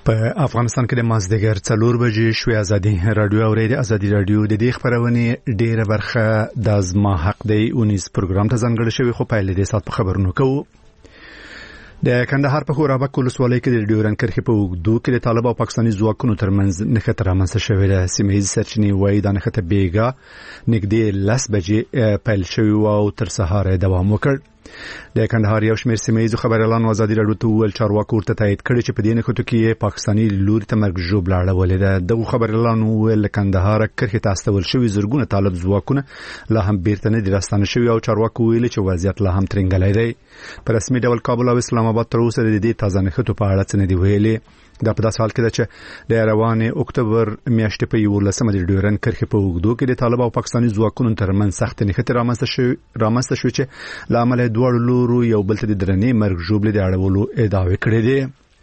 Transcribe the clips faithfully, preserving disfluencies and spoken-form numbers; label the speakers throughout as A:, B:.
A: په افغانستان کې د مازدیګر څلور بجې شوې ازادي رادیو اورېدي. ازادي رادیو د دې خبرونه ډیره برخه د ازما حق دی اونیز پروګرام ته ځانګړی شوی، خو په لدې سات په خبرونو کوو. د کندهار په خورابک ولسوالۍ کې د ډیورن کرښې په اوږدو کې د طالب او پاکستاني ځواکونو ترمنځ نښته رامنځته شوې ده. سیمه ییزې سرچینې وایي دا نښته بیګا نږدې لس بجې پیل شوې او تر سهاره دوام وکړ. د کندهار یو شمېر سیمه ییزو خبريالان ازادي رادیو ته ویل چارواکو ورته تایید کړی چې په دې نښتو کې پاکستاني لوري ته مرګ ژوبله اړولې ده. دغه خبريالان ویل کندهار کرښې ته استول شوی زرګونه طالب ځواکونه لا هم بیرته نه دي راستانه شوي او چارواکو ویل چې وضعیت لا هم ترنګلی دی. په رسمي ډول کابل او اسلام آباد تر اوسه د دې تازه نښتو په اړه څه نه دي ویلي. دا په داسې حال کې ده چې د روانې اکتوبر میاشتې په یولسمه د ډیورن کرښې په اوږدو کې د طالب او پاکستاني ځواکونو ترمنځ سخت نښتې رامنځته شوې رامنځته شوې چې له امله دواړو لورو یو بل ته د درنې مرګ ژوبلې د اړولو ادعاوې کړې دي.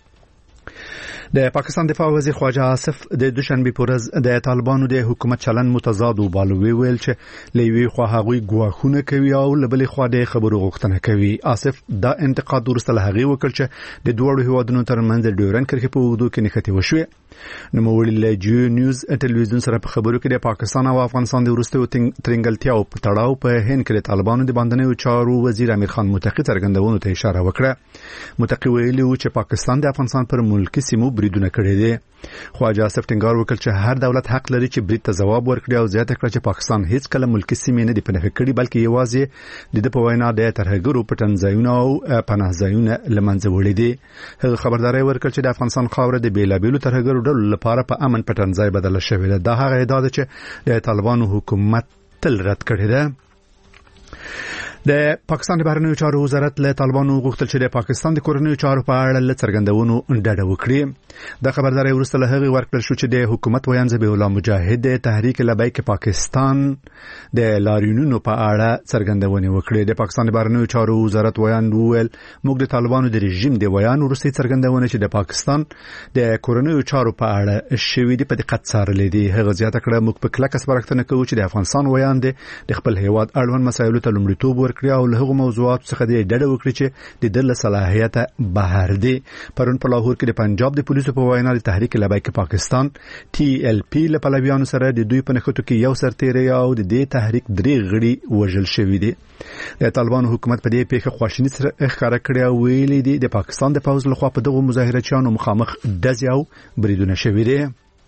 A: د پاکستان دفاع وزیر خواجه آصف د دوشنبه په ورځ د طالبانو د حکومت چلن متضاد وبالوي ویل چې لوی خو هغوی ګواښونه کوي او لبلې خو د خبرو غوښتنه کوي. آصف دا انتقاد ورسته له هغه وکړ چې د دوړو هیوادونو ترمنځ د ډیورن کرښې په اوږدو کې نښتې وشوې. نوموړي له جیو نیوز ټلویزیون سره په خبرو کې د پاکستان او افغانستان د وروستیو ترنګلتیا او په تړاو په هند کې د طالبانو د باندنیو چارو وزیر امیر خان متقی څرګندونو ته اشاره وکړه. متقی ویلي و چې پاکستان د افغانستان پر ملکی سیمو بریدونه کړي دي. خواجه آصف ټینګار وکړ چې هر دولت حق لري چې برید ته ځواب ورکړي او زیاته کړه چې پاکستان هیڅ کله ملکی سیمې نه دي پناه کړي بلکې یوازې د په وینا د ترهګرو پټنځایونه او پناهځایونه لمنځه وړي دي. هغه خبرداري ورکړ چې د افغانستان خاوره د بیلابیلو ترهګرو ډلو لپاره په امن پټنځای بدله شوې ده. دا هغه ادعا ده چې د طالبانو حکومت تل رد کړې ده. د پاکستان د بهرنیو چارو وزارت له طالبانو غوښتل چې د پاکستان د کورنیو چارو په اړه له څرګندونو ډډه وکړي. د خبرداري وروسته له هغه ورکړل شو چې د حکومت ویان ذبیح الله مجاهد د تحریک لبیک پاکستان د لاریونونو په اړه څرګندونې وکړي. د پاکستان د بهرنیو چارو وزارت ویان وویل موږ د طالبانو د رژیم د ویان وروسته څرګندونه چې د پاکستان د کورنیو چارو په اړه شوې دي په دقت څارلې دي. هغه زیاته کړه موږ په کلکه سپارښتنه کوو چې د افغانستان ویان د خپل هیواد اړوند مسایلو ته لومړیتوب ورکړي او له هغو موضوعاتو څخه د ډډه وکړي چې د دل صلاحیت بهر دي. پرون په لاهور کې د پنجاب د پولیسو په وینا د تحریک لبیک پاکستان ټي ال پی له پلویانو سره د دوی په نښتو کې یو سرتیری او د دې تحریک درې غړي وژل شوي دي. د طالبانو حکومت په دې پیښه خواشیني ښکاره کړې او ویلي دي د پاکستان د پوځ لخوا په دغو مظاهرچیانو مخامخ ډزې او بریدونه شوي دي.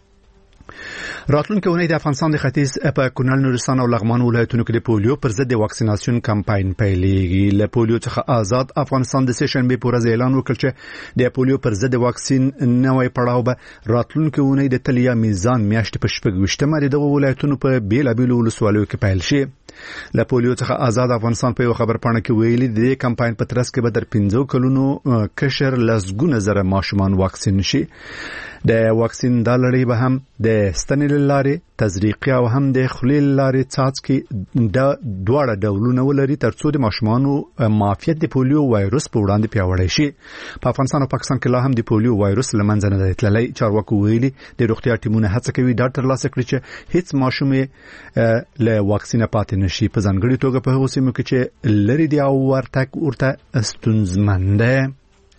A: راتلونکي اونۍ د افغانستان د ختیځ په کونړ، نورستان او لغمان ولایتونو کې د پولیو پر ضد د واکسیناسیون کمپاین پیلېږي. له پولیو څخه آزاد افغانستان د سه شنبې په ورځ اعلان وکړ چې د پولیو پر ضد واکسین نوې پړاو به راتلونکي اونۍ د تلیا میزان میاشتې په شپږ ویشتمه د دغو ولایتونو په بیلابیلو ولسوالیو کې پیل شي. له پولیو څخه آزاد افغانستان په یو خبرپاڼه کې ویلي د کمپاین په ترڅ کې به در پنځو کلونو کشر لسګونه زره ماشومان واکسین شي. د واکسین د لړۍ به هم د ستنې لارې تزریقي او هم د خولې لارې څاڅکي د دواړه ډولونه ولري ترڅو د ماشومانو معافیت د پولیو وایروس په وړاندې پیاوړی شي. په افغانستان او پاکستان کې لا هم د پولیو وایروس لمنځه نه دی تللی. چارواکو ویلي د روغتیا ټیمونه هڅه کوي دا ترلاسه کړي چې هیڅ ماشوم له واکسینه پاتې نشي، په ځانګړي توګه په هغو سیمو کې چې لري دی او ورتګ ورته ستونزمن دی.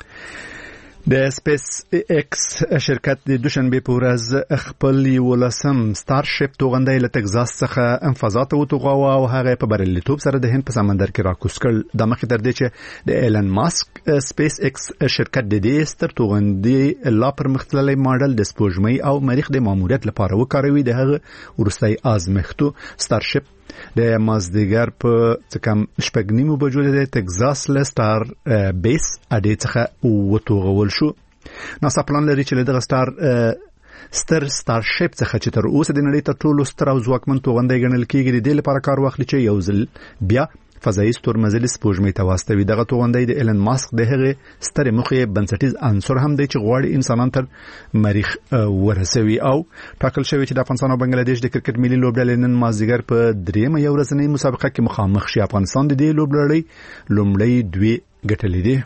A: د سپیس ایکس شرکت د دوشنبه په ورځ خپل یولسم ستارشپ توغندۍ له تگزاس څخه انفاضات وتوغاوه او هغه په بریالیتوب سره د هند په سمندر کې راکوز کړ. د مخې تر دې چې د ایلن ماسک سپیس ایکس شرکت د دې ستر توغندۍ لا پرمختللی ماډل د سپوږمۍ او مریخ د ماموریت لپاره وکاروي. د هغه ورستۍ ازمختو ستارشپ د مازدیګر په څکم شپږ نیمو بجو د تگزاس له ستار بیس اډې څخه وتوغول شو. ناسا پلان لري چې دغه ستار ستر ستارشپ څخه چې تر اوسه د نړۍ تر ټولو ستر او ځواکمن توغندۍ ګڼل کېږي د دې لپاره کار واخلي چې یو ځل بیا فضایي ستورمزلي سپوږمۍ ته واستوي. دغه توغندۍ د ایلن ماسک د هغې سترې موخې بنسټیز عنصر هم دی چې غواړي انسانان تر مریخ ورسوي. او ټاکل شوی چې د افغانستان او بنگلاديش د کرکټ ملي لوبډلې نن مازدیګر په دریمه یو ورځنۍ مسابقه کې مخامخ شي. افغانستان د دې لوبډلې لومړی دوی ګټلې دي.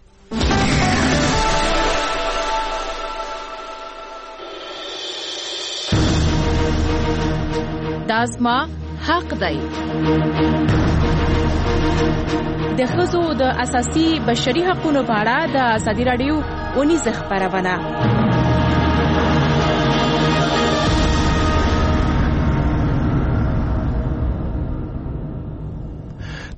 B: دازما حق دی. د ښځو د اساسي بشري حقوقو په اړه د ازادي رادیو اونیز خبرونه.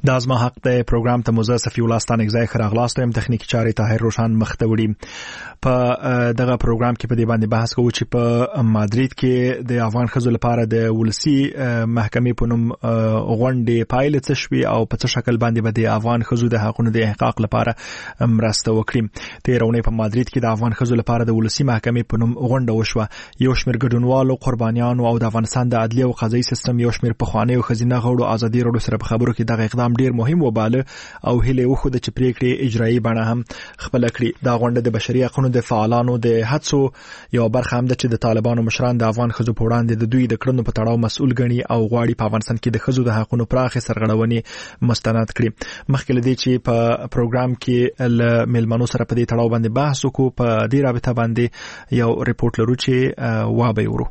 C: د ازما حق د پروګرام ته موزه صفی الله ستانک ځای خراغلاست هم تخنیکی چاري طاهر روشن مختوړي په دغه پروګرام کې په دې باندې بحث کوو چې په مادرید کې د افغان خزو لپاره د ولسی محکمې په نوم غونډې پایله څه شوي او په څه شکل باندې به د افغان خزو د حقوقو د احقاق لپاره مرسته وکړي. تیرونه په مادرید کې د افغان خزو لپاره د ولسی محکمې په نوم غونډه وشوه. یو شمېر ګډونوالو، قربانیانو او د افغانستان د عدلي او قضایي سیستم یو شمېر پخوانی او خزینه غوړو ازادي راډیو سره په خبرو کې دغه اقدام ډیر مهم وباله او هله وخت چې پریکړې اجرایی بڼه هم خپل کړی. دا غونډه د بشري حقوقو د فعالانو د هڅو یو برخه هم ده چې د طالبانو مشران د افغان خزو په وړاندې د دوی د کړنو په تړاو مسؤل ګڼي او غواړي په افغانستان کې د خزو د حقوقو پراخه سرغړونې مستند کړي. مخکې لدی چې په پروګرام کې ل ملمنو سره په دې تړاو باندې بحث وکړو، په دې رابطه باندې یو ریپورت لرو چې وابه ورو.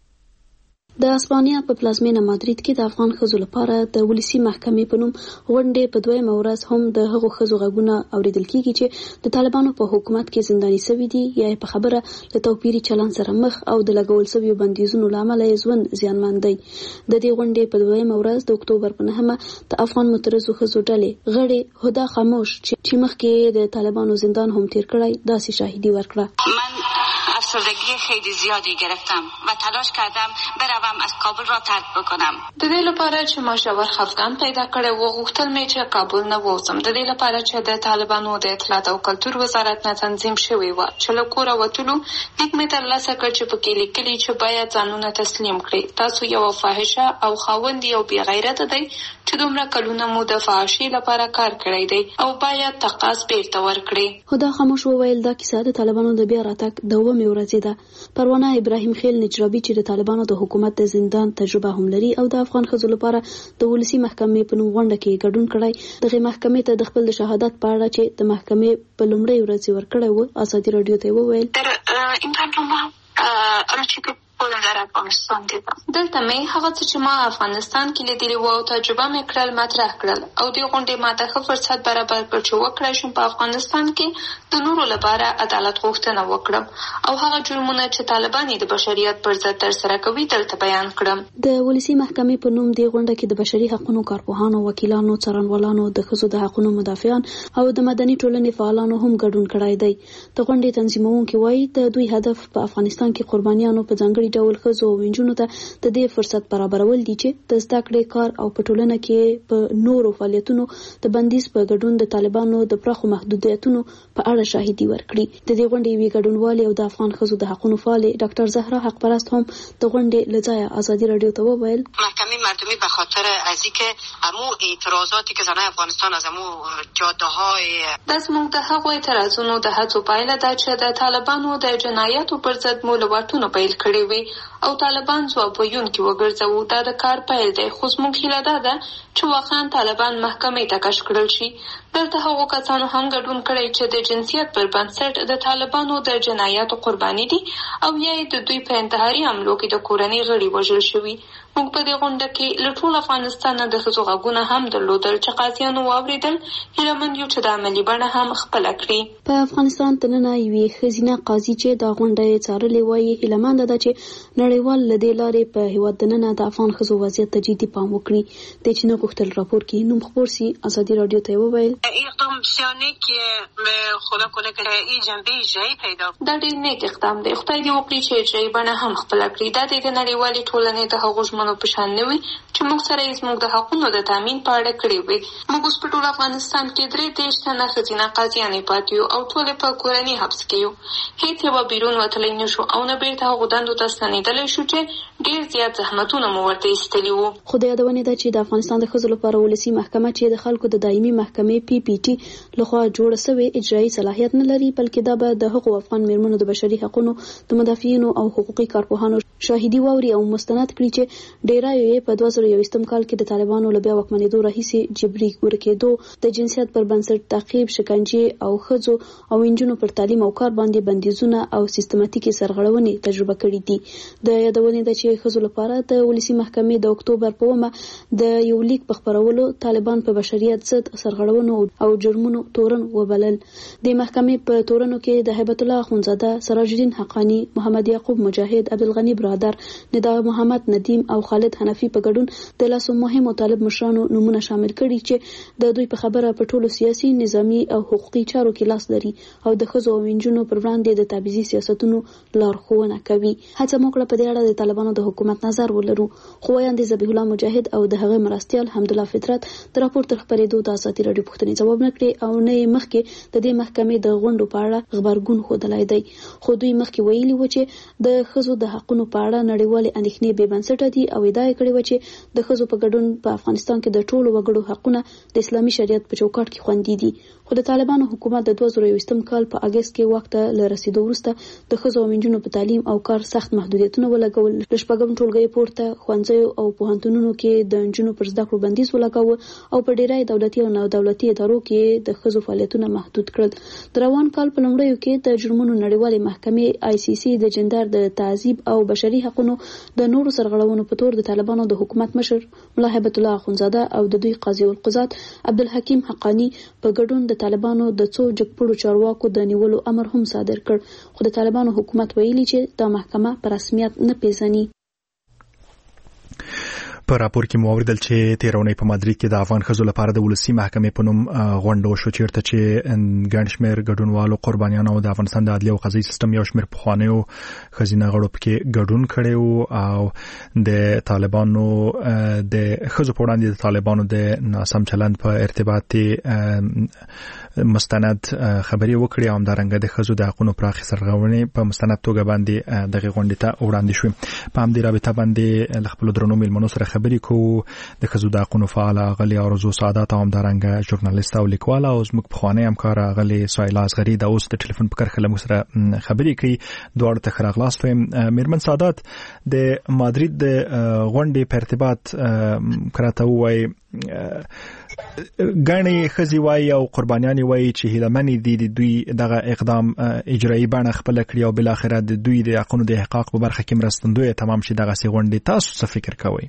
D: د اسپانیا په پلازمینه مادرید کې د افغان خزو لپاره د ولسی محکمې په نوم غونډې په دویمه ورځ هم د هغو خزو غږونه اوریدل کیږي چې د طالبانو په حکومت کې زنداني شوي دي یا په خبره له توپیري چلن سره مخ او د لګول شویو بندیزونو لامل یې ژوند زیانمن دی. د دې غونډې په دویمه ورځ د اکتوبر په نهمه د افغان مترزو خزو ډلې غړي هدا خاموش چې مخکې د طالبانو زندان هم تیر کړی داسې شاهدي ورکړه.
E: افسردگی خیلی زیادی گرفتم و تلاش کردم بروم از کابل را ترک بکنم.
F: د دې لپاره چې ما ژور خفګان پیدا کړی و، غوښتل مې چې کابل نه ووځم. د دې لپاره چې د طالبانو د اطلاعات او کلتور وزارت نه تنظیم شوی و چې له کوره وتلو لیک مې ترلاسه کړ چې پکې لیکلي چې باید ځانونه تسلیم کړي. تاسو یو فاحشه او خاوند یو بې غیرته دی چې دومره کلونه مو د فحاشۍ لپاره کار کړی دی او باید تقاض بیرته ورکړي.
D: هدا خاموش وویل دا کیسه د طالبانو د بیا راتګ دومره ورځې ده. پروانه ابراهیم خیل نجرابي چې د طالبانو د حکومت د زندان تجربه هم لري او د افغان خزو لپاره د ولسی محکمې په نوم غونډه کې ګډون کړی، دغه محکمې ته د خپل د شهادت په اړه چې د محکمې په لومړۍ ورځ ورکړی و ازادي راډیو ته وویل
E: در این برنامه البته خودم در افغانستان دیدم.
F: دلته مې هغه څه چې ما افغانستان کې لیدلي و او تجربه مې کړل مطرح کړل او دې غونډې ما ته ښه فرصت برابر کړ چې وکړای شم په افغانستان کې د نورو لپاره عدالت غوښتنه وکړم او هغه جرمونه چې طالبان د بشریت پر ضد ترسره کوي دلته بیان کړم.
D: د ولسی محکمې په نوم دې غونډه کې د بشري حقوقو کارپوهانو، وکیلانو، څارنوالانو، د خزو د حقوقو مدافعان او د مدني ټولنې فعالانو هم ګډون کړی دی. د غونډې تنظیمونکي وایي د دوی هدف په افغانستان کې قربانیانو په ځانګړي ډول خزو او انجونو ته د دې فرصت برابرول دي چې د زده کړې، کار او په ټولنه کې په نورو فعالیتونو د بندیز په ګډون د طالبانو د پراخو محدودیتونو په اړه شاهدي ورکړي. د دې غونډې وی ګډونوالي او د افغان خزو د حقوقو فعال ډاکټر زهرا حق پرست هم د غونډې لځای ازادي راډیو ته وویل
E: محکمه مردمی به خاطر از اینکه امو اعتراضاتی که زنان افغانستان از امو جاده‌های
F: داسمو د هغو اعتراضونو د هڅو پایله ده چې د طالبانو د جنایاتو پر ضد مولوتونه پیل کړي وي او طالبان ځواب ویونکي وګرځوو. دا د کار پیل دی، خو زموږ هیله دا ده چې واقعا طالبان محکمې ته کش کړل شي. دلته هغو کسانو هم ګډون کړی چې د جنسیت پر بنسټ د طالبانو د جنایاتو قرباني دي او یا د دوی په انتحاري حملو کې د کورنۍ غړي وژل شوي. موږ په دې غونډه کې له ټول افغانستان نه د ښځو غږونه هم درلودل چې قاضیانو واورېدل. هیله مند یو چې د عملي بڼه هم خپله کړي.
D: په افغانستان دننه یوې ښځینه قاضي چې دا غونډه یې څارلې وایي هیله منده ده چې نړیوال له دې لارې په هېواد دننه د افغان ښځو وضعیت ته جدي پام وکړي. د چې نه غوښتل راپور کې نوم خپور سي ازادي راډیو ته وویل
E: اقدام بسیار که خدا کنه که این جنبه اجرایی پیدا
F: دا ډېر نیک اقدام دی. خدای دې وکړي چې اجرایي بڼه هم خپله کړي. دا د نړیوالې ټولنې د هغو ژمنو په شان نه وي چې موږ سره یې زموږ د حقونو د تامین په اړه کړې وي. موږ اوس په ټول افغانستان کې درې دېرش تنه ښځینه قاضیانې پاتې یو او ټولې په کورني حبس کې یو. هېڅ یوه بیرون وتلی نه شو او نه بېرته هغو دندو ته ستنېدلی شو چې ډېر زیات زحمتونه مو ورته ایستلي وو.
D: خو د یادونې ده چې د افغانستان د ښځو لپاره ولسي محکمه چې د خلکو د دایمي محکمې پی پی ټي لخوا جوړه شوې اجرایي صلاحیت نه لري، بلکې دا به د هغو افغان میرمنو د بشري حقوقو د مدافعینو او حقوقي کارپوهانو شاهدي واوري او مستند کړي چې ډیرایو یې په دوه زره یوویشتم کال کې د طالبانو له بیا واکمنېدو راهیسې جبري ورکېدو، د جنسیت پر بنسټ تعقیب، شکنجې او ښځو او انجونو پر تعلیم او کار باندې بندیزونه او سیستماتیکي سرغړونې تجربه کړې دي. د یادونې ده چې چې ښځو لپاره د ولسی محکمې د اکتوبر په اومه د یو لیک په خبرولو طالبان په بشریت ضد سرغړونو او جرمونو تورن وبلل. د محکمې په تورنو کې د هیبت الله اخونزاده، سراج الدین حقانی، محمد یعقوب مجاهد، عبدالغنی برادر، ندا محمد ندیم او خالد حنفی په ګډون د لاسو مهمو طالب مشرانو نمونه شامل کړي چې د دوی په خبره په ټولو سیاسي، نظامی او حقوقي چارو کې لاس لري او د ښځو او نجونو پر وړاندې د تبعیضي سیاستونو لارښوونه کوي. هڅه موږ په دې اړه د طالبانو د حکومت نظر ولرو، خو وایاندې ذبیح الله مجاهد او د هغه مرستیال حمدالله فطرت د راپور تر خبرېدو د ازادي راډیو پوښتنې ځواب نه کړي او نه یې مخکې د دې محکمې د غونډو په اړه خبرګون ښودلی دی. خو دوی مخکې ویلي و چې د ښځو د حقونو په اړه نړیوالې اندېښنې بې بنسټه دي او ادعا یې کړې وه چې د ښځو په ګډون په افغانستان کې د ټولو وګړو حقونه د اسلامي شریعت په چوکاټ کې خوندي دي. خو د طالبانو حکومت د دوه زره یوویشتم کال په اګست کې واک ته له رسیدو وروسته د ښځو او نجونو په تعلیم او کار سخت محدودیتونه ولګول. له شپږم ټولګي پورته ښوونځیو او پوهنتونونو کې د نجونو پر زده کړو بندیز ولګاوه او په ډیری دولتي او نه دولتي ادارو کې د ښځو فعالیتونه محدود کړل. د روان کال په لومړیو کې د جرمونو نړیوالې محکمې آی سی سی د جندر د تعذیب او بشري حقوقو د نورو سرغړونو په تور د طالبانو د حکومت مشر ملا هیبت الله اخونزاده او د دوی قاضي القضات عبدالحکیم حقانی په ګډون د طالبانو د څو جګپړو چارواکو د نیولو امر هم صادر کړ. خو د طالبانو حکومت ویلي چې د محکمه په رسمیت نه پیژني.
C: په راپور کې مو اوریدل چې تیرونی په مادرید کې د افغان ښځو لپاره د ولسی محکمې په نوم غونډه وشوه چیرته چې ګڼ شمېر ګډونوالو قربانیانو د افغانستان د عدلیې او قضایي سیستم یو شمېر پخوانیو ښځینه غړو پکې ګډون کړی او د طالبانو د ښځو په وړاندې د طالبانو د ناسم چلند په ارتباط مستند خبري وکړي او همدارنګه د ښځو د حقوقو پراخي سرغړونې په مستند توګه باندې دغه غونډې ته وړاندې شوې. په همدې رابطه باندې خپل درنو میلمنو سره خبرې کوو. د ښځو د حقوقو فعال غلي ارزو سعادت او همدارنګه ژورنالیست او لیکوال او زموږ پخوانی همکار غلي سایلا اصغري د اوس د ټلیفون په کرخه لمو سره خبرې کوي. دواړو ته ښه راغلاست وایم. میرمن سعادت، د مادرید د غونډې په ارتباط کراته وایي ګڼې ښځې وایي او قربانیانې وایي چې هیلهمنې دي د دوی دغه اقدام اجرایي بڼه خپله کړي او بالاخره د دوی د حقونو د احقاق په برخه کې مرستندویه تمام شي. دغسې غونډې تاسو څه فکر کوئ؟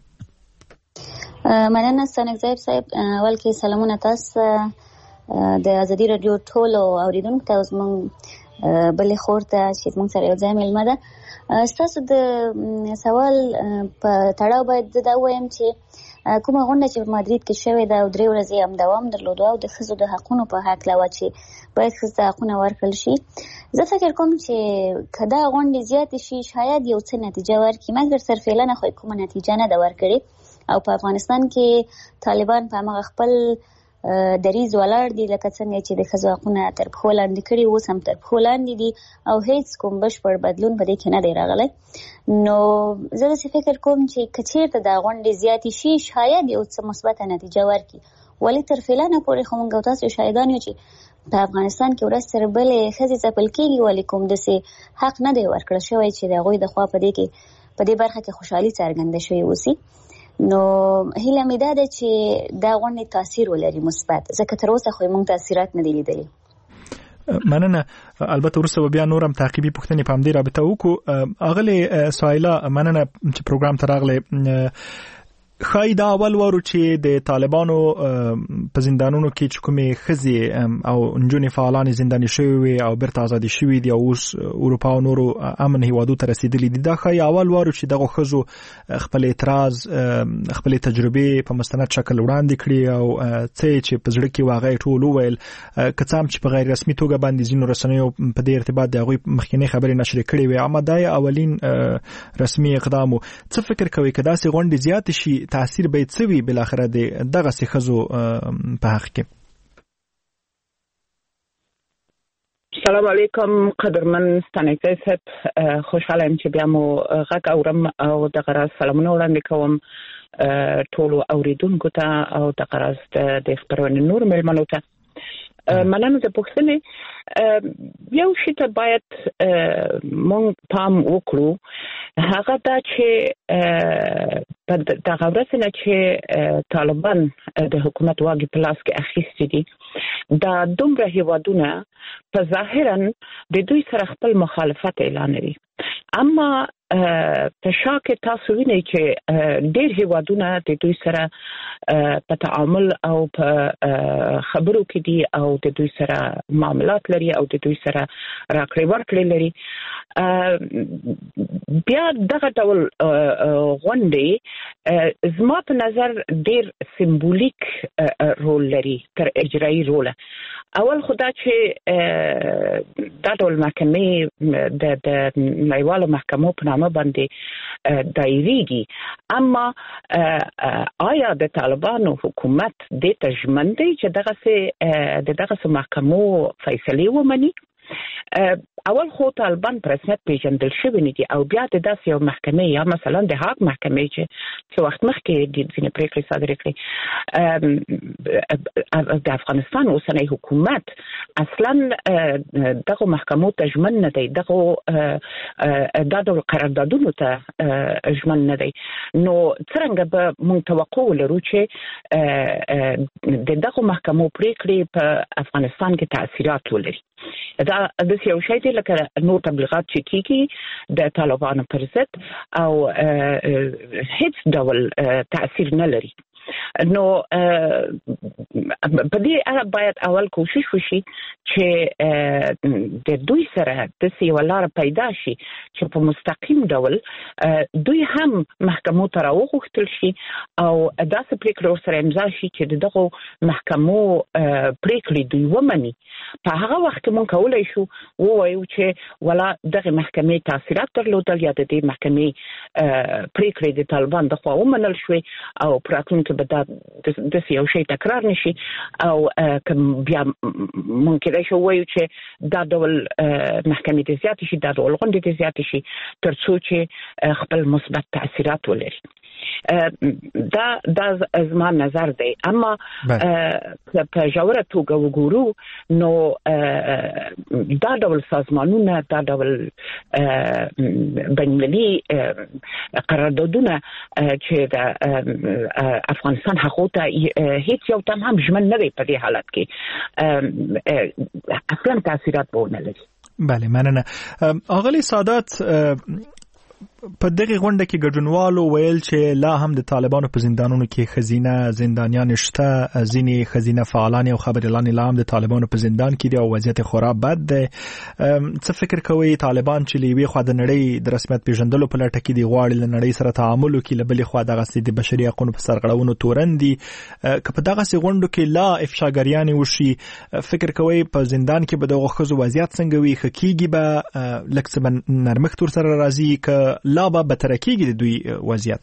G: مننه ستانکزیب صاحب. اول کې سلامونه تاسو د ازادي راډیو ټولو اوریدونکو ته، زموږ بلې خور ته چې زموږ سره یو ځای مېلمه ده. ستاسو د سوال په تړاو باید زه دا ووایم چې کومه غونډه چې په مادرید کې شوې ده او درې ورځې هم دوام درلوده او د ښځو د حقونو په هکله وه چې باید ښځو ته حقونه ورکړل شي، زه فکر کوم چې که دا غونډې زیاتې شي شاید یو څه نتیجه ورکړي، مګر سرفعلنه خو کومه نتیجه نه ده ورکړې. او په افغانستان کې طالبان په همغه خپل دریځ ولاړ دي لکه څنګه چې د ښځو حقونه تر پښو لاندې کړي، اوس هم تر پښو لاندې دي او هیڅ کوم بشپړ بدلون په دې کې نه دی راغلی. نو زه داسې فکر کوم چې که چېرته دا غونډې زیاتې شي شاید یو څه مثبته نتیجه ورکړي، ولې تر فعلانه پورې خو موږ او تاسو شاهدان یو چې په افغانستان کې ورځ تر بلې ښځې ځپل کېږي، ولې کوم داسې حق نه دی ورکړل شوی چې د هغوی د خوا په دې کې په دې برخه کې خوشحالي څرګنده شوې اوسي. نو هیله مې دا ده چې دا غونډې تاثیر ولري مثبت، ځکه تر اوسه خو موږ تاثیرات نه دي لیدلي.
C: مننه. البته ورسره بیا نورم تعقیبي پوښتنې په همدې رابطه وکړو. اغلې سایلا مننه چې پروګرام ته راغلی. خای دا اول وارو چې د طالبانو په زندانونو کې چې کومې ښځې او نجونې فعالانې زنداني شوي وي او بیرته ازادي شوي دي او اوس اروپا او نورو امن هیوادو ته رسیدلي دي، دا خای اول وارو چې دغه ښځو خپل اعتراض خپل تجربې په مستند شکل وړاندې کړي او څه چې په زړه کې واغې ټول وویل، که څه هم چې په غیر رسمي توګه باندې ځینو رسنیو په دې ارتباط د هغوی مخکینۍ خبرې نشر کړې وي، اما دا اولین رسمي اقدام و. څه فکر کوئ که داسې غونډې زیاتې شي تاثیر به څه وي بالاخره د دغسې ښځو په حق کې؟
H: سلام علیکم قدرمن ستانکزی صاحب، خوشحاله یم چې بیا مو غږ اورم او دغه راز سلامونه وړاندې کوم ټولو اوریدونکو ته او دغه راز د خپرونې نور مېلمنو ته. مننه د پوښتنې. یو شي ته باید مونږ پام وکړو، هغه دا چې په دغه ورځ نه چې طالبان د حکومت واګې په لاس کې اخیستي دي، دا دومره هیوادونه په ظاهرا د دوی سره خپل مخالفت اعلانوي، اما په شاکه تاسو وینئ چې ډېر هیوادونه د دوی سره په تعامل او په خبرو کې دي او د دوی سره معاملات لري او د دوی سره راکړې ورکړې لري. بیا دغه ډول غونډې زما په نظر ډېر سمبولیک رول لري تر اجرایي روله. اول خدا چې دا ډول محکمې د د نړیوالو محکمو په نامه باندې دایریږي، اما آیا د طالبانو حکومت دې ته ژمن دی چې دغه سه د دغه سه محکمو فیصلې ومني؟ اول خو طالبان په رسمیت پیژندل شوي نه دي او بیا د داسې یو محکمې یا مثلا د هاګ محکمې چې څو وخت مخکې د ځینې پریکړې صادرې کړې د افغانستان اوسنی حکومت اصلا دغه محکمو ته ژمن نه دی، دغه دا ډول قراردادونو ته ژمن نه دی. نو څرنګه به موږ توقع ولرو چې د دغه محکمو پریکړې په افغانستان کې تاثیرات ولري؟ دا د یو شی دی لکه نور تبلیغات چې کیږي د طالبانو پر ضد او هیڅ ډول تاثیر نه لري. نو په دې اړه باید اول کوشش وشي چې د دوی سره د یو لار پیدا شي چې په مستقیم ډول دوی هم محکمو ته راوغوښتل شي او داسې پریکړې ورسره امضا شي چې دغه محکمو پریکړې دوی ومني. په هغه وخت کې موږ کولی شو ووایو چې ولا دغه محکمې تاثیرات درلودل یا د دې محکمې پریکړې د طالبان د خوا ومنل شوې او په راتلونکي کې به دا داسې یو شی تکرار نشي او بیا موږ کېدای شو ووایو چې دا ډول محکمې ته زیاتې شي، دا ډول غونډې ته زیاتې شي تر څو چې خپل مثبت تاثیرات ولري. دا دا زما نظر دی. اما په ژوره توګه وګورو نو دا ډول سازمانونه، دا ډول بین‌المللي قراردادونه چې د افغانستان هغو ته هیڅ یو تم هم ژمن نه دی په دې حالت کې اصلا تاثیرات به ونه لري.
C: بله، مننه. آغلی سادات، په دغه غونډه کې ګډونوالو ویل چې لا هم د طالبانو په زندانونو کې خزینه زندانیان شته، ځینې خزینه فعالان او خبريالان لا هم د طالبانو په زندان کې دي او وضعیت خورا بد دی. څه فکر کوي طالبان چې لوي خو د نړۍ د رسمیت پیژندلو په لټه کې دی غواړي له نړۍ سره تعامل وکړي، له بلې خوا دغه د بشري حقوقو په سرغړونو تورندي که په دغه غونډو کې لا افشاګریان وشي، فکر کوي په زندان کې به دغه خزو وضعیت څنګه وي؟ خکېږي به لکه څه نرمښت سره راځي که لا به بتر کېږي د دوی وضعیت؟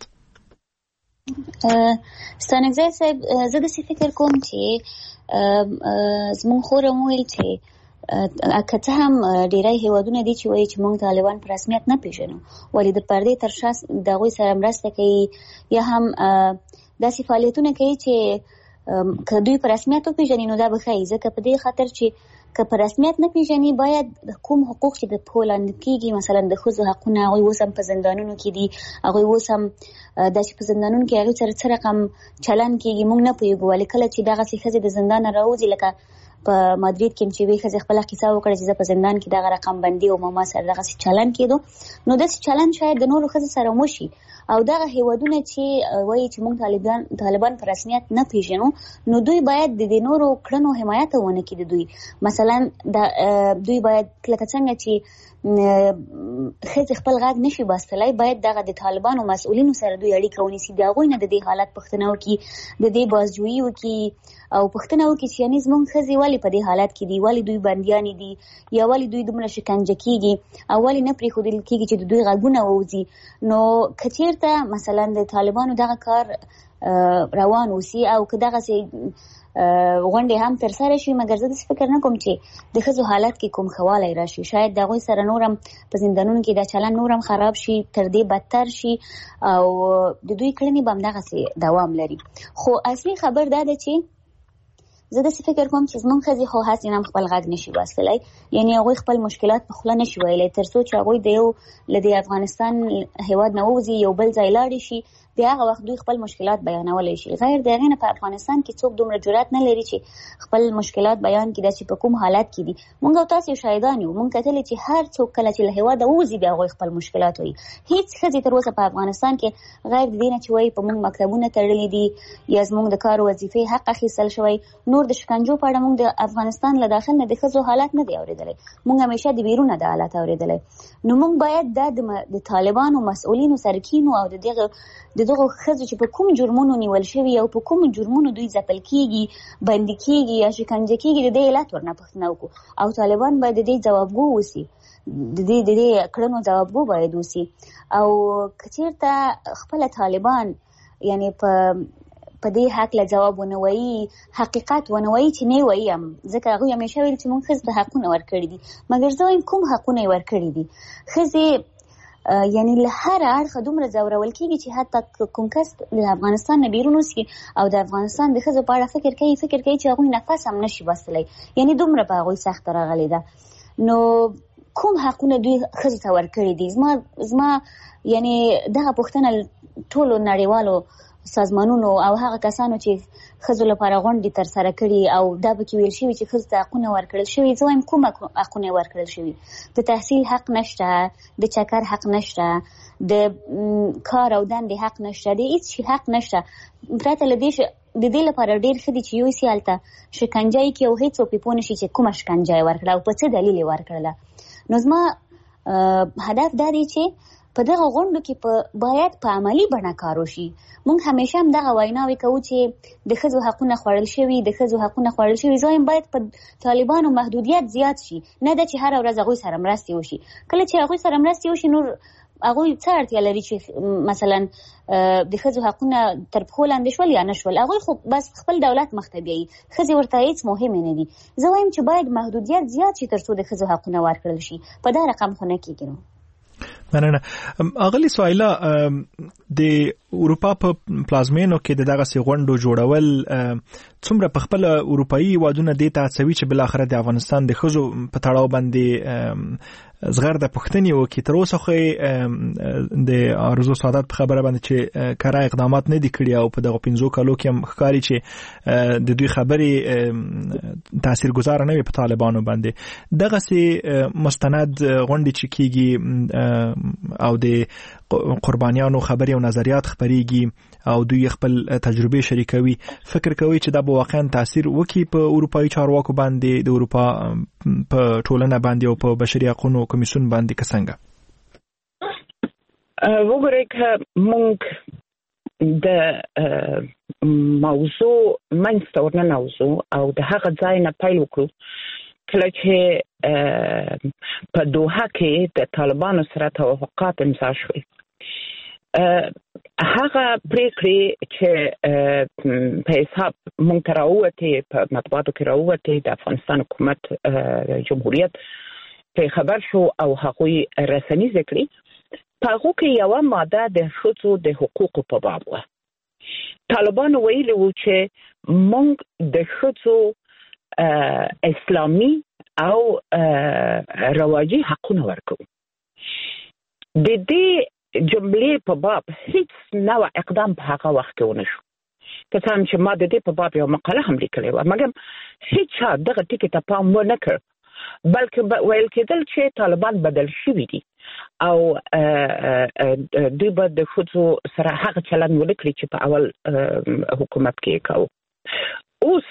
G: ستانکزی صاحب، زه داسې فکر کوم چې زموږ خور هم ویل چې که څه هم ډیری هیوادونه دي چې وایي چې موږ طالبان په رسمیت نه پیژنو، ولې د پردې تر شا د هغوی سره مرسته کوي یا هم داسې فعالیتونه کوي چې که دوی په رسمیت وپیژني نو دا به ښایي. ځکه په دې خاطر چې که په رسمیت نه پیژني باید کوم حقوق چې د پښو لاندې کېږي، مثلا د ښځو حقونه، هغوی اوس هم په زندانونو کې دي، هغوی اوس هم داسې په زندانونو کې هغوی سره څه رقم چلن کېږي موږ نه پوهېږو. ولې کله چې دغسې ښځې د زندانه راوځي، لکه په مادرید کې چې وی ښځې خپله قصه وکړه چې زه په زندان کې دغه رقم بندي او ما سره دغسې چلن کېدو، نو داسې چلن شاید د نورو ښځو سره وشي. او دغه هیوادونه چې وایي چې موږ طالبان طالبان په رسمیت نه پیژنو، نو دوی باید د دې نورو کړنو حمایت ونه کړي. د دوی مثلا دوی باید لکه څنګه چې ښځې خپل غږ نشي باسطلی، باید دغه د طالبانو مسؤلینو سره دوی اړیکه ونیسي، د هغوی نه د دې حالت پوښتنه وکړي، د دې بازجویي وکړي او پوښتنه وکړي چې یعنې زموږ ښځې ولې په دې حالت کې دي، ولې دوی بندیانې دي، یا ولې دوی دومره شکنجه کېږي او ولې نه پرېښودل کېږي چې د دوی غږونه ووځي. نو که چېرته مثلا د طالبانو دغه کار روان اوسي او که دغسې غونډې هم تر سره شي، مګر زه داسې فکر نه کوم چې د ښځو حالت کې کوم ښه والی راشي. شاید د هغوی سره نور هم په زندانونو کې دا چلن نور هم خراب شي، تر دې بدتر شي او د دوی کړنې به همدغسې دوام لري. خو اصلي خبر دا ده چې زه داسې فکر کوم چې زموږ ښځې خو هسې هم خپل غږ نشي باسطلی، یعنې هغوی خپل مشکلات په خوله نشي ویلی، تر څو چې هغوی د یو له دې افغانستان هېواد نه ووځي، یو بل ځای لاړې شي، د هغه وخت دوی خپل مشکلات بیانولای شي. غیر دغه نه په افغانستان کې څوک دومره جرأت نه لري چې خپل مشکلات بیان کړي چې په کوم حالت کې دي. مونږ او تاسو شاهدان یو، مونږ کتل چې هر څوک کله چې له هیواده وځي بیا هغوی خپل مشکلات وایي. هیڅ ښځې تر اوسه په افغانستان کې غیر د دې نه چې وایي په مونږ مکتبونه تړلي دي یا زمونږ د کار وظیفې حق اخیستل شوی، نور د شکنجو په اړه مونږ د افغانستان له داخل نه د ښځو حالت نه دی اورېدلی. مونږ همیشه د بیرونه د حالت اورېدلی. نو مونږ باید دا د طالبانو مسؤلینو سرکینو او د دغه د دغه ښځو چې په کوم جرمونو نیول شوي او په کوم جرمونو دوی ځپل کېږي، بندي کېږي یا شکنجه کېږي، د دې علت ورنه پوښتنه وکړو او طالبان باید د دې ځوابګو اوسي، د دې د دې کړنو ځوابګو باید اوسي. او که چېرته خپله طالبان یعنې په په دې حق له جواب ونه وایي، حقیقت ونه وایي چې نه وایي هم، ځکه هغوی همیشه ویل چې موږ ښځو ته حقونه ورکړي دي، مګر زه وایم کوم حقونه یې ورکړي دي. ښځې یعنی له هر اړخه دومره ځورول کېږي چې حتی کوم کس له افغانستان نه بیرون اوسي او د افغانستان د ښځو په اړه فکر کوي فکر کوي چې هغوی نفس هم نشي بستلی، یعنی دومره په هغوی سخته راغلې ده. نو کوم حقونه دوی ښځو ته ورکړي دي؟ زما زما یعنی دغه پوښتنه ټولو نړیوالو سازمانونو او هغه کسانو چې ښځو لپاره غونډې ترسره کړي او دا پکې ویل شوي چې ښځو ته حقونه ورکړل شوي، زه وایم کوم حقونه ورکړل شوي؟ د تحصیل حق نشته، د چکر حق نشته، د کار او دندې حق نشته، د هیڅ شي حق نشته. پرته له دې د دې لپاره ډېر ښه دي چې یوسي هلته شکنجه یې کړي او هېڅوک پرې پوه نه شي چې کومه شکنجه یې ورکړه او په څه دلیل یې ورکړله. نو زما هدف دا دی چې په دغه غونډو کې په باید په عملي بڼه کار وشي. موږ همیشه هم دغه ویناوې کوو چې د ښځو حقونه خوړل شوي، د ښځو حقونه خوړل شوي. زه وایم باید په طالبانو محدودیت زیات شي، نه ده چې هره ورځ هغوی سره مرستې وشي. کله چې هغوی سره مرستې وشي نور هغوی څه اړتیا لري چې مثلا د ښځو حقونه تر پښو لاندې شول یا نه شول، هغوی خو بس خپل دولت مخ ته بیایي، ښځې ورته هېڅ مهمې نه دي. زه وایم چې باید محدودیت زیات شي تر څو د ښځو حقونه ورکړل شي. په دا رقم خو نه کېږي. نو
C: مننه. اغلی سوایلا د اروپا په پلازمینو کې د دغه سي غونډو جوړول څومره په خپل اروپאי وادونه د تاسوي چې بل اخر د افغانستان د خزو په تړاو باندې زغر د پښتني او کې تر اوسه خو د ارزو سعادت په خبره باندې چې کارا اقدامات نه دي کړی او په دغه پنځو کالو کې هم ښکاري چې د دوی خبرې تاثیرګذار نه وي په طالبانو باندې. دغه سي مستند غونډې چې کیږي او د قربانیانو خبرې او نظریات خبريږي او دوی خپل تجربه شریکوي، فکر کوي چې دا به واقعا تاثیر وکړي په اروپאי چارواکو باندې، د اروپا په ټولنه باندې او په بشري حقوقو کمیسیون باندې که څنګه؟
H: وګورئ که موږ د موضوع منځته ورننوځو او د هغه ځای نه پیل وکړو کله چې په دوحه کې د طالبانو سره توافقات امضا شوي. هغه پریکړې چې په حساب مونږ ته راووتې، په مطبوعاتو کې راووتې، د افغانستان حکومت جمهوریت په خبر شو او هغوی رسنیزه کړې، په هغو کې یوه ماده د ښځو د حقوقو په باب وه. طالبانو ویلي وو چې مونږ د ښځو اسلامي او رواجي حقونه ورکوو. د دې جملې په باب هیڅ نوع اقدام په هغه وخت کې ونه شو. که څه هم چې ما د دې په باب یو مقاله هم لیکلې وه، مګر هیڅ چا دغه ټکي ته پام ونه کړ، بلکې ویل کېدل چې طالبان بدل شوي دي او دوی به د ښځو سره هغه چلند ونه کړي چې په اول حکومت کې یې کوو. اوس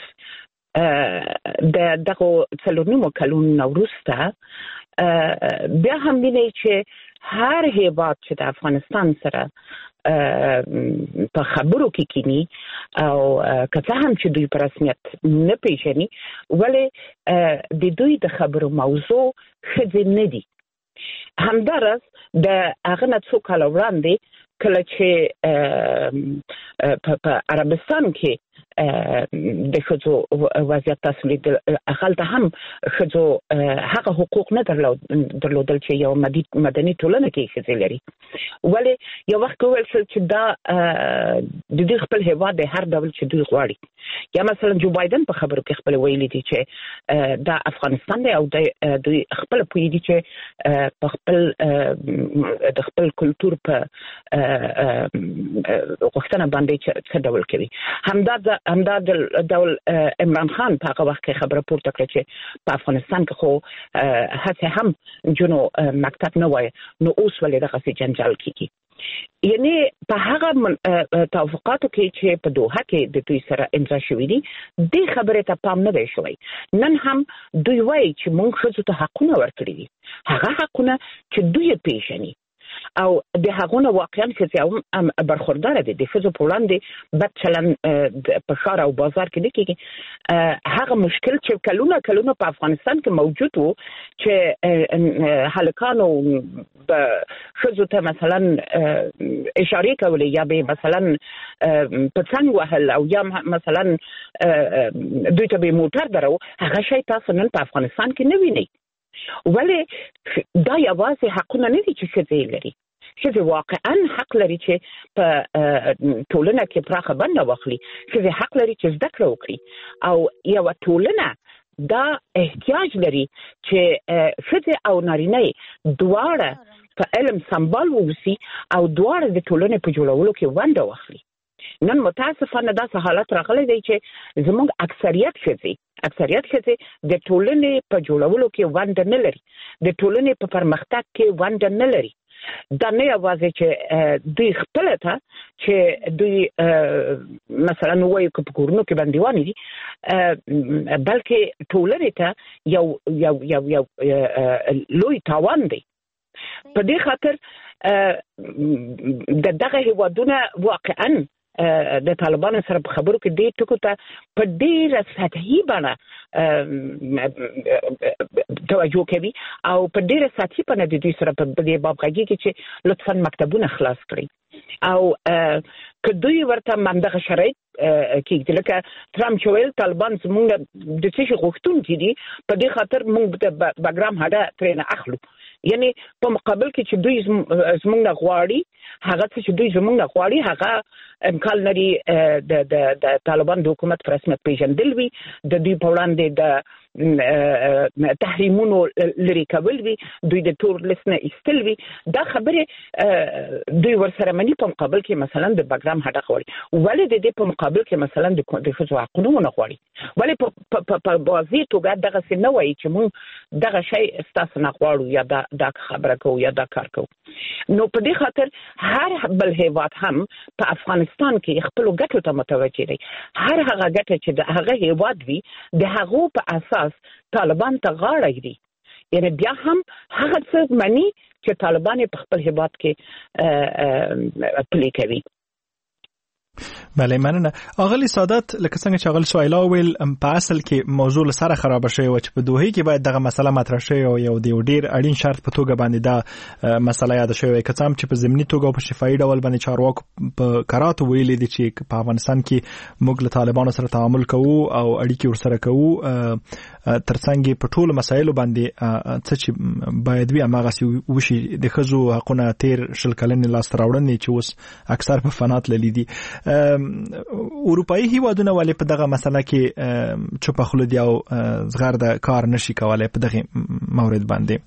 H: د دغو څلور نیمو کلونو وروسته بیا هم وینئ چې هر هیواد چې د افغانستان سره په خبرو کې کینی او که څه هم چې دوی په رسمیت نه پیژني، ولې د دوی د خبرو موضوع ښځې نه دي. همداراز د هغه نه څو کاله وړاندې کله چې په عربستان کې د ښځو وضعیت تاسو لیدل، هلته هم ښځو هغه حقوق نه درلودل چې یو مدني ټولنه کې ښځې لري. ولې یو وخت وویل شول چې دا د دوی خپل هیواد دی، هر ډول چې دوی غواړي، یا مثلا جو بایدن په خبرو کې خپل ویلي دي چې دا افغانستان دی او د خپل پوی دي چې په خپل د خپل کلچر په وختونه باندې څه ډول کوي. همدا همدا د ډول عمران خان په هغه وخت کې خبره پورته کړه چې په افغانستان کې خو هڅه هم جنو مکتب نه وای نو اوس ولې دغه څه جنجال کیږي. یعنی په هغه توافقاتو کې چې په دوحه کې د دوی سره امضا شوې دي د خبرې ته پام نه دی شوی. نن هم دوی وایي چې موږ ښځو ته حقونه ورکړي دي، هغه حقونه چې دوی پیژني او د هغونه واقعا چې هم برخوردار دي د ښځو په وړاندې بد چلن په ښار او بازار کې نه کېږي. هغه مشکل چې کلونه کلونه په افغانستان کې موجود وو چې هلکانو به ښځو ته مثلا اشاره کولې یا به مثلا په څنګ وهل او یا مثلا دوی ته به موټر درو، هغه شی تاسو نن په افغانستان کې نه وینئ. ولې دا یوازې حقونه نه دي چې ښځې لري، ښځې واقعا حق لري چې په ټولنه کې پراخه بنده واخلي، ښځې حق لري چې زده کړه وکړي او یوه ټولنه دا احتیاج لري چې ښځې او نارینه دواړه په علم سمبال ووسي او دواړه د ټولنې په جوړولو کې ونډه واخلي. نن متاسفانه داسې حالت راغلی دی چې زموږ اکثریت ښځې اکثریت ښځې د ټولنې په جوړولو کې ونډه نه لري، د ټولنې په پرمختګ کې ونډه نه لري. دا نه یوازې چې دوی خپل ته چې دوی مثلا وایي که په کورونو کې بندیوانې دي، بلکې ټولنې ته یو یو یو یو لوی تاوان دی. په دې خاطر د دغه هیوادونه واقعا د طالبانو سره په خبرو کې دې ټکو ته په ډېره سطحي بڼه توجه کوي او په ډېره سطحي بڼه د دوی سره په دې باب غږیږي چې لطفا مکتبونه خلاص کړئ او که دوی ورته همدغه شرایط کېږدي لکه ټرمپ چې ویل طالبان زموږ د څه شي غوښتونکي دي، په دې خاطر موږ د بګرام هډه ترېنه اخلو. یعنی په مقابل کې چې دوی زموږ نه غواړي هغه څه چې دوی زموږ نه غواړي هغه امکان لري د د طالبان د حکومت په رسمیت پیژندل وي، د دوی په وړاندې د تحریمونو لرې کول وي، دوی د تور لیست نه ایستل وي. دا خبرې دوی ورسره مني. په مقابل کې مثلا د بګرام هډه غواړي، ولې د دې په مقابل کې مثلا د ښځو حقونه ونه غواړي؟ ولې په واضح توګه دغسې نه وایي چې موږ دغه شی ستاسو نه غواړو یا دا خبره کوو یا دا کار کوو؟ نو په دې خاطر هر بل هیواد هم په افغانستان کې خپلو ګټو ته متوجه دی. هر هغه ګټه چې د هغه هیواد وي د هغو په اساس طالبان ته غاړه ږدي. یعنی بیا هم هغه څه مني چې طالبان په خپل هیواد کې پلي کوي.
C: بله مننه. اغلی سادات لکه څنګه چې اغلی سوایلا ویل په اصل کې موضوع سره خراب شوی و چې په دوحه کې باید دغه مسله مطرح شي او یو دی ډیر اړین شرط په توګه باندې دا مسله یاد شوی که څم چې په ضمني توګه او په شفاهي ډول باندې چارواکو په قراتو ویلي دي چې په افغانستان کې موږ له طالبانو سره تعامل کوو او اړیکې ورسره کوو، ترڅنګ په ټولو مسایلو باندې څه چې باید وي هماغسې وشي. د ښځو حقونه تیر شل کلنې لاسته راوړنې چې اوس اکثر په فنات للی دي. اروپایي هیوادونه ولې په دغه مسله کې چوپه خوله دي او زغرده کار نشي کولای په دغه مورد باندې؟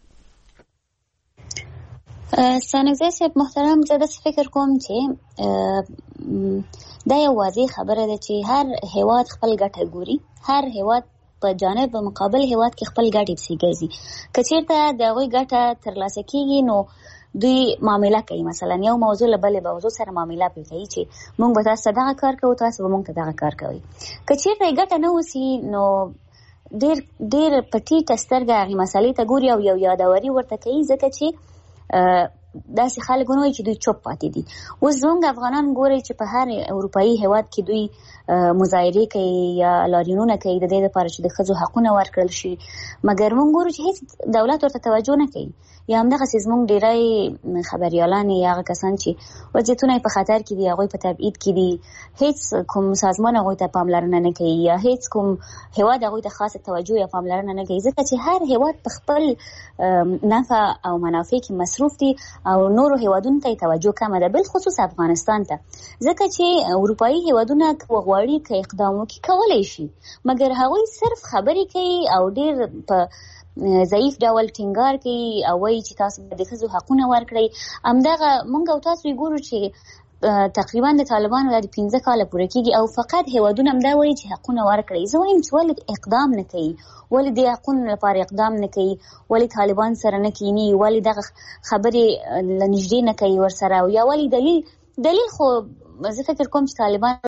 G: سانګزی صاحب محترم، زه داسې فکر کوم چې دا یو واضح خبره ده چې هر هیواد خپل ګټه ګوري، هر هیواد په جانب په مقابل هیواد کې خپل ګټې پسې ګرځي. که چېرته د هغوی ګټه ترلاسه کېږي نو دوی معامله کوي، مثلا یو موضوع له بلې موضوع سره معامله پرې کوي چې موږ به تاسو ته دغه کار کوو، تاسو به موږ ته دغه کار کوئ. که چېرته یې ګټه نه وسي نو ډېر ډېر په ټیټه سترګه هغې مسلې ته ګوري او یو یادوري ورته کوي، ځکه چې داسې خلک ونه وایي چې دوی چوپ پاتې دي. اوس زموږ افغانان ګورئ چې په هر اروپایي هیواد کې دوی مظاهرې کوي یا لاریونونه کوي د دې لپاره چې د ښځو حقونه ورکړل شي، مګر موږ ګورو چې هیڅ دولت ورته توجه نه کوي. یا همدغسې زموږ ډېری خبریالان یا هغه کسان چې وضعیتونه یې په خطر کې دي، هغوی په تبعید کې دي، هیڅ کوم سازمان هغوی ته پاملرنه نه کوي یا هیڅ کوم هیواد هغوی ته خاصه توجه یا پاملرنه نه کوي، ځکه چې هر هیواد په خپل نفع او منافع کې مصروف دي او نورو هیوادونو ته توجه کمه ده، بل خصوص افغانستان ته، ځکه چې اروپایي هیوادونه وغواړي که اقدام وکړي کولای شي، مګر هغوی صرف خبرې کوي او ډیر په ضعیف ډول ټینګار کوي او وایي چې تاسو د ښځو حقونه ورکړئ. همدغه موږ او تاسو ګورو چې تقریبا د طالبانو د پنځه کاله پوره کېږي او فقط هیوادونه همدا وایي چې حقونه ورکړئ. زه وایم چې ولې اقدام نه کوي، ولې د حقونو لپاره اقدام نه کوي، ولې طالبان سره نه کینی، ولې دغه خبرې له نږدې نه کوي ورسره، او یا ولې دلیل دلیل خو زه فکر کوم چې طالبان